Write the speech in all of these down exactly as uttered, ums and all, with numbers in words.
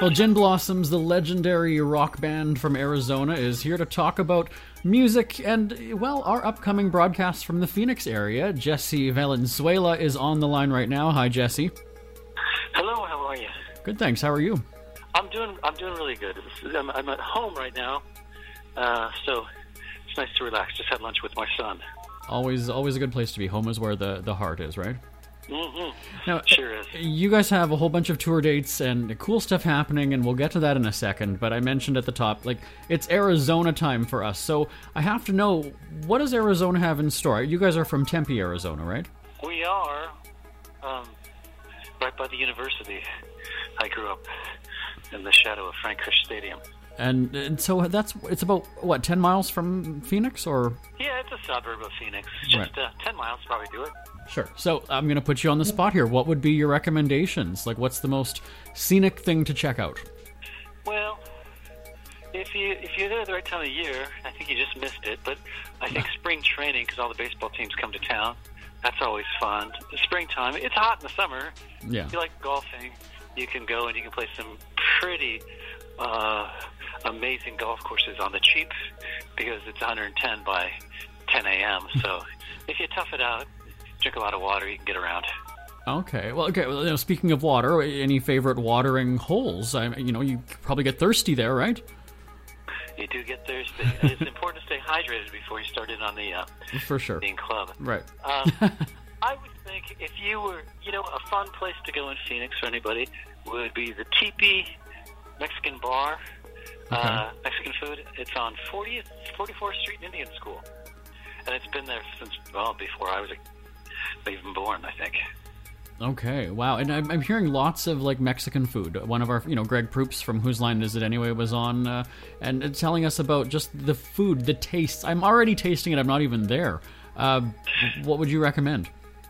Well, Gin Blossoms, the legendary rock band from Arizona, is here to talk about music and, well, our upcoming broadcasts from the Phoenix area. Jesse Valenzuela is on the line right now. Hi, Jesse. Hello, how are you? Good, thanks. How are you? I'm doing I'm doing really good. I'm, I'm at home right now, uh, so it's nice to relax. Just had lunch with my son. Always always a good place to be. Home is where the, the heart is, right? Mm-hmm. Now, sure is. You guys have a whole bunch of tour dates and cool stuff happening, and we'll get to that in a second, but I mentioned at the top, like, it's Arizona time for us, so I have to know, what does Arizona have in store? You guys are from Tempe, Arizona, right? We are, um, right by the university. I grew up in the shadow of Frank Fish Stadium. And, and so that's, it's about, what, ten miles from Phoenix, or? Yeah, it's a suburb of Phoenix. Just right. uh, ten miles probably do it. Sure. So I'm going to put you on the spot here. What would be your recommendations? Like, what's the most scenic thing to check out? Well, if you if you're there at the right time of year, I think you just missed it. But I think spring training, because all the baseball teams come to town, that's always fun. The springtime, it's hot in the summer. Yeah. If you like golfing, you can go and you can play some pretty uh, amazing golf courses on the cheap, because it's one hundred ten by ten a.m. So if you tough it out, drink a lot of water, you can get around. Okay. Well, okay. Well, you know, speaking of water, any favorite watering holes? I, you know, you probably get thirsty there, right? You do get thirsty. It's important to stay hydrated before you start in on the uh, for sure being club. Right. Um, I would think if you were, you know, a fun place to go in Phoenix for anybody would be the Teepee Mexican Bar, okay. uh, Mexican food. It's on fortieth, forty-fourth Street in Indian School, and it's been there since well before I was a even born, I think. Okay, wow. And I'm, I'm hearing lots of, like, Mexican food. One of our, you know, Greg Proops from Whose Line Is It Anyway was on, uh, and it's telling us about just the food, the tastes. I'm already tasting it. I'm not even there. Uh, what would you recommend?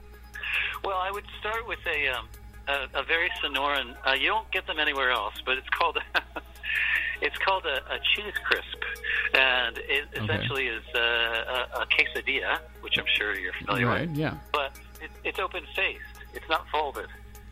Well, I would start with a um, a, a very Sonoran. Uh, you don't get them anywhere else, but it's called it's called a, a cheese crisp, and it okay. essentially is a, a, a quesadilla, which I'm sure you're familiar right, with. Right. Yeah. But it, it's open faced. It's not folded,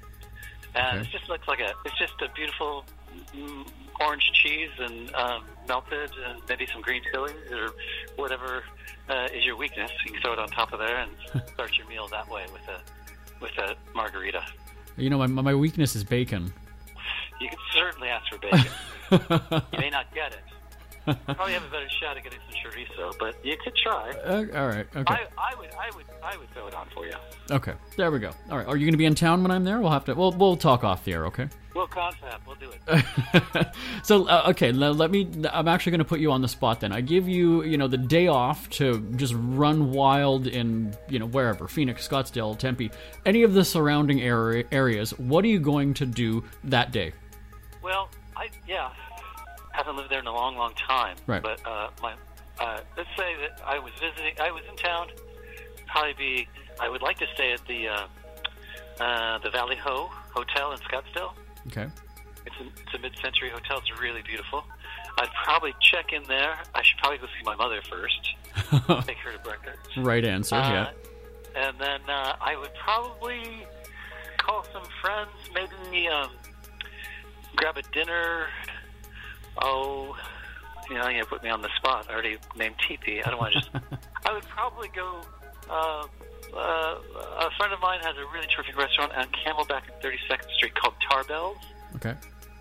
and okay. it just looks like a. It's just a beautiful mm, orange cheese and um, melted, and maybe some green chilies or whatever uh, is your weakness. You can throw it on top of there and start your meal that way with a with a margarita. You know, my my weakness is bacon. You can certainly ask for bacon. You may not get it. You probably have a better shot at getting some chorizo, but you could try. Uh, all right. Okay. I, I would, I would, I would throw it on for you. Okay. There we go. All right. Are you going to be in town when I'm there? We'll have to. We'll we'll talk off the air. Okay. We'll contact. We'll do it. so uh, okay. Let, let me. I'm actually going to put you on the spot. Then I give you, you know, the day off to just run wild in, you know, wherever, Phoenix, Scottsdale, Tempe, any of the surrounding area, areas. What are you going to do that day? Well, I yeah. haven't lived there in a long, long time. Right. But uh, my, uh, let's say that I was visiting. I was in town. Probably be. I would like to stay at the uh, uh, the Valley Ho Hotel in Scottsdale. Okay. It's a, it's a mid-century hotel. It's really beautiful. I'd probably check in there. I should probably go see my mother first. Take her to breakfast. Right answer. Uh, yeah. And then uh, I would probably call some friends. Maybe um, grab a dinner. Oh, you know, you put me on the spot. I already named Teepee. I don't want to just... I would probably go... Uh, uh, a friend of mine has a really terrific restaurant on Camelback and thirty-second Street called Tarbell's. Okay.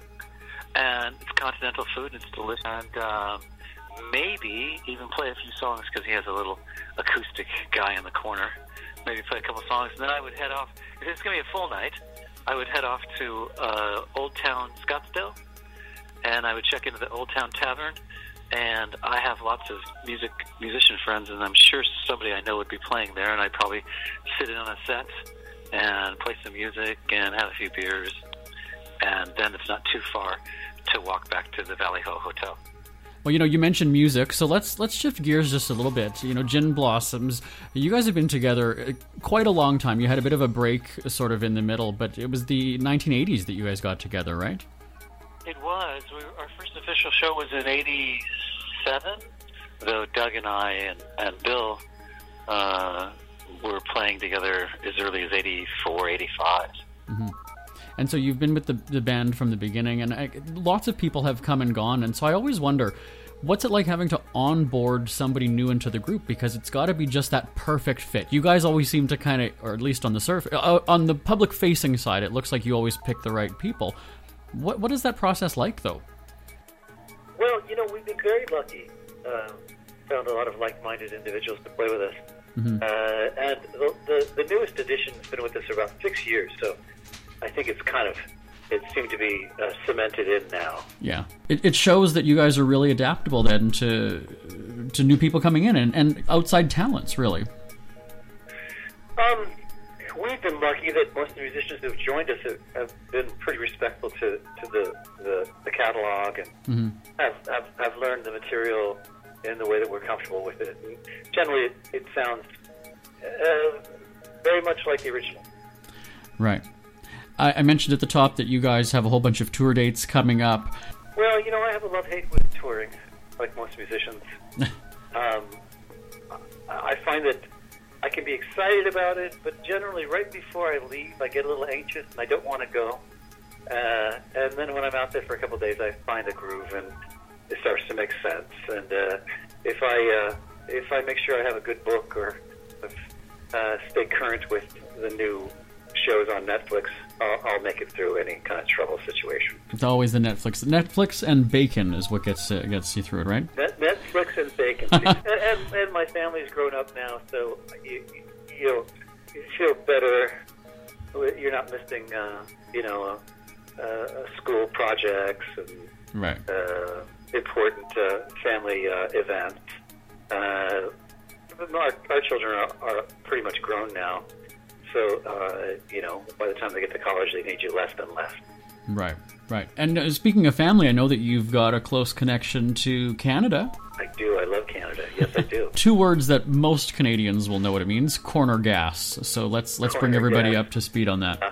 And it's continental food, and it's delicious. And uh, maybe even play a few songs, because he has a little acoustic guy in the corner. Maybe play a couple songs, and then I would head off. If it's going to be a full night, I would head off to uh, Old Town Scottsdale, and I would check into the Old Town Tavern, and I have lots of music musician friends, and I'm sure somebody I know would be playing there, and I'd probably sit in on a set and play some music and have a few beers, and then it's not too far to walk back to the Valley Ho Hotel. Well, you know, you mentioned music, so let's let's shift gears just a little bit. You know, Gin Blossoms, you guys have been together quite a long time. You had a bit of a break sort of in the middle, but it was the nineteen eighties that you guys got together, right? It was. We, our first official show was in eighty-seven, though Doug and I and, and Bill uh, were playing together as early as eighty-four, eighty-five. Mm-hmm. And so you've been with the, the band from the beginning, and I, lots of people have come and gone, and so I always wonder, what's it like having to onboard somebody new into the group? Because it's got to be just that perfect fit. You guys always seem to kind of, or at least on the surface, uh, on the public-facing side, it looks like you always pick the right people. What What is that process like, though? Well, you know, we've been very lucky. Uh, found a lot of like-minded individuals to play with us. Mm-hmm. Uh, and the, the, the newest addition has been with us about six years, so I think it's kind of, it seemed to be uh, cemented in now. Yeah. It, it shows that you guys are really adaptable then to to new people coming in and, and outside talents, really. Um, we've been lucky that most of the musicians who've joined us have, have been pretty respectful to, to the, the, the catalog and mm-hmm. have, have, have learned the material in the way that we're comfortable with it. And generally, it, it sounds uh, very much like the original. Right. I, I mentioned at the top that you guys have a whole bunch of tour dates coming up. Well, you know, I have a love-hate with touring, like most musicians. um, I find that I can be excited about it, but generally right before I leave, I get a little anxious and I don't want to go. Uh, and then when I'm out there for a couple of days, I find a groove and it starts to make sense. And uh, if I uh, if I make sure I have a good book or uh, stay current with the new shows on Netflix, I'll, I'll make it through any kind of trouble situation. It's always the Netflix. Netflix and bacon is what gets uh, gets you through it, right? Net, Netflix and bacon. and, and, and my family's grown up now, so you you, know, you feel better. You're not missing, uh, you know, uh, uh, school projects and right. uh, important uh, family uh, events. Uh, our, our children are, are pretty much grown now. So, uh, you know, by the time they get to college, they need you less and less. Right, right. And uh, speaking of family, I know that you've got a close connection to Canada. I do. I love Canada. Yes, I do. Two words that most Canadians will know what it means: corner gas. So let's let's corner bring everybody gas. up to speed on that. Uh,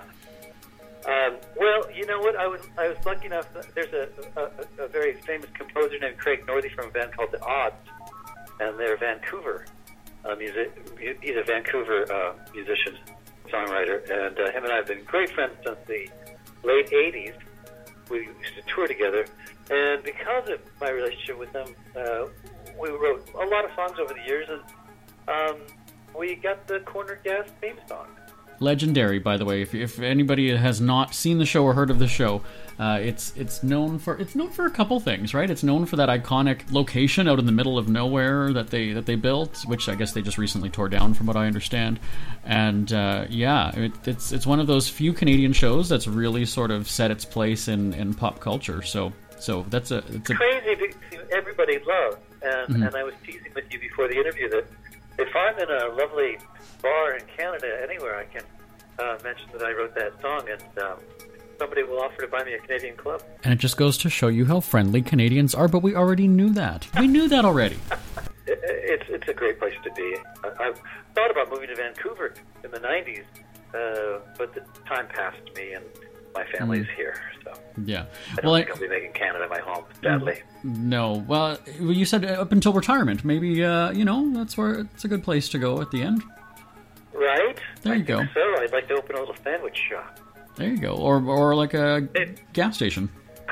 um, well, you know what? I was I was lucky enough. There's a, a, a very famous composer named Craig Northey from a band called The Odds, and they're Vancouver uh, music. He's a Vancouver uh, musician. Songwriter, and uh, him and I have been great friends since the late eighties. We used to tour together, and because of my relationship with him, uh, we wrote a lot of songs over the years, and um, we got the Corner Gas theme song. Legendary, by the way. If, if anybody has not seen the show or heard of the show, uh, it's it's known for it's known for a couple things, right? It's known for that iconic location out in the middle of nowhere that they that they built, which I guess they just recently tore down, from what I understand. And uh, yeah, it, it's it's one of those few Canadian shows that's really sort of set its place in, in pop culture. So so that's a it's a crazy because everybody loves. And mm-hmm. and I was teasing with you before the interview that if I'm in a lovely bar in Canada, anywhere, I can uh, mention that I wrote that song, and um, somebody will offer to buy me a Canadian club. And it just goes to show you how friendly Canadians are, but we already knew that. We knew that already. it, it's it's a great place to be. I, I've thought about moving to Vancouver in the nineties, uh, but the time passed me, and my family's mm. here. So yeah, I don't well, think I, I'll be making Canada my home, sadly. No, well, you said up until retirement. Maybe uh, you know that's where it's a good place to go at the end. Right. There you I go. Think so I'd like to open a little sandwich shop. There you go, or or like a it, gas station.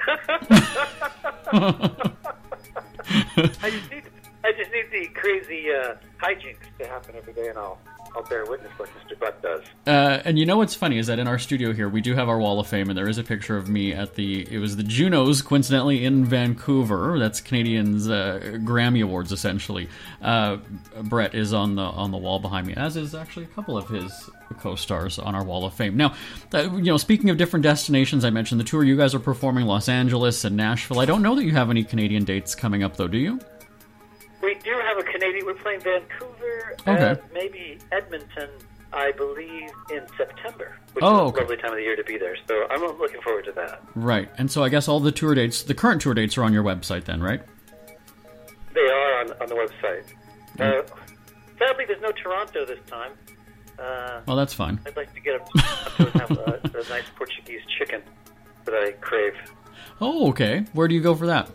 I just need I just need the crazy uh, hijinks to happen every day, and I'll I'll bear witness like Mister Butt does. Uh, and you know what's funny is that in our studio here, we do have our Wall of Fame, and there is a picture of me at the, it was the Junos, coincidentally, in Vancouver. That's Canadians' uh, Grammy Awards, essentially. Uh, Brett is on the on the wall behind me, as is actually a couple of his co-stars on our Wall of Fame. Now, uh, you know, speaking of different destinations, I mentioned the tour. You guys are performing Los Angeles and Nashville. I don't know that you have any Canadian dates coming up, though, do you? We do have a Canadian. We're playing Vancouver, okay. uh, maybe Edmonton, I believe, in September, which oh, is okay. a lovely time of the year to be there. So I'm looking forward to that. Right. And so I guess all the tour dates, the current tour dates are on your website then, right? They are on, on the website. Mm. Uh, sadly, there's no Toronto this time. Uh, well, that's fine. I'd like to get up to have a, a nice Portuguese chicken that I crave. Oh, okay. Where do you go for that?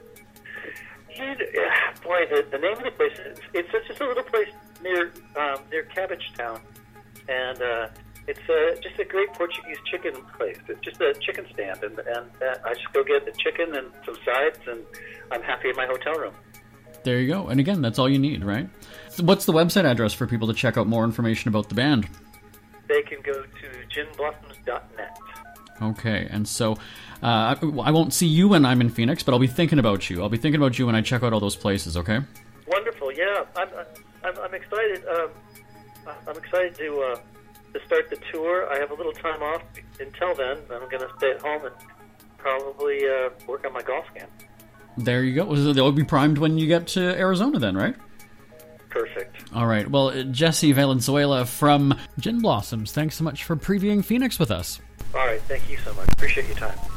Boy, the, the name of the place, it's, it's just a little place near um, near Cabbagetown. And uh, It's uh, just a great Portuguese chicken place. It's just a chicken stand, and, and uh, I just go get the chicken and some sides, and I'm happy in my hotel room. There you go. And again, that's all you need, right? So what's the website address for people to check out more information about the band? They can go to gin blossoms dot net. Okay, and so uh, I, I won't see you when I'm in Phoenix, but I'll be thinking about you. I'll be thinking about you when I check out all those places, okay? Wonderful, yeah. I'm, I'm, I'm excited. Um, I'm excited to... Uh, to start the tour. I have a little time off until then. I'm going to stay at home and probably uh, work on my golf game. There you go. They'll be primed when you get to Arizona then, right? Perfect. All right. Well, Jesse Valenzuela from Gin Blossoms, thanks so much for previewing Phoenix with us. All right. Thank you so much. Appreciate your time.